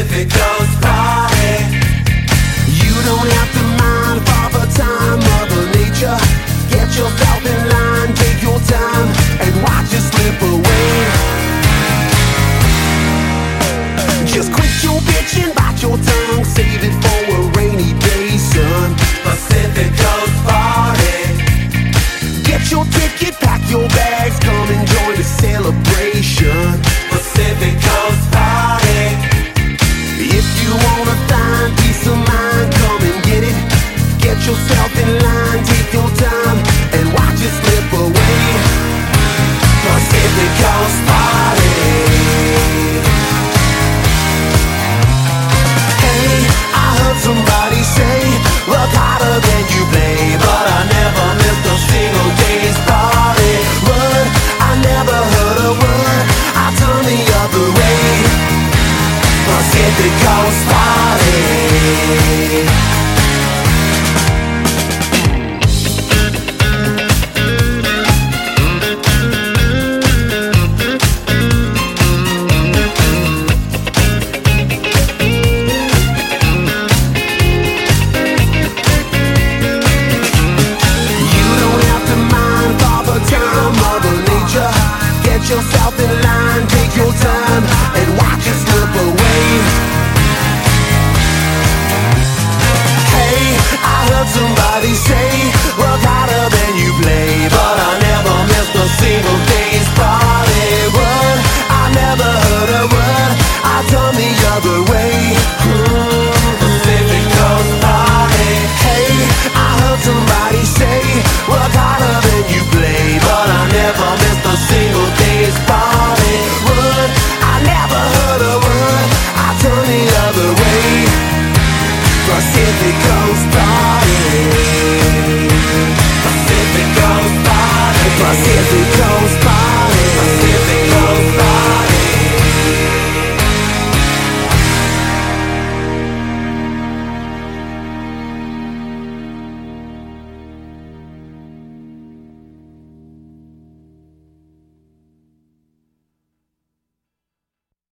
Pacific Coast Party. You don't have to mind Father Time, Mother Nature. Get yourself in line, take your time, and watch it slip away. Just quit your bitching, bite your tongue, save it for a rainy day, son. Pacific Coast Party. Get your ticket, pack your bags, come and join the celebration. Pacific Coast Party. If you wanna find peace of mind, come and get it. Get yourself in line, take your time, and watch it slip away. Pacific Coast Party. Hey, I heard somebody say, work harder than you play, but I never missed a single day's party. Word, I never heard a word, I turned the other way. Pacific Coast Party.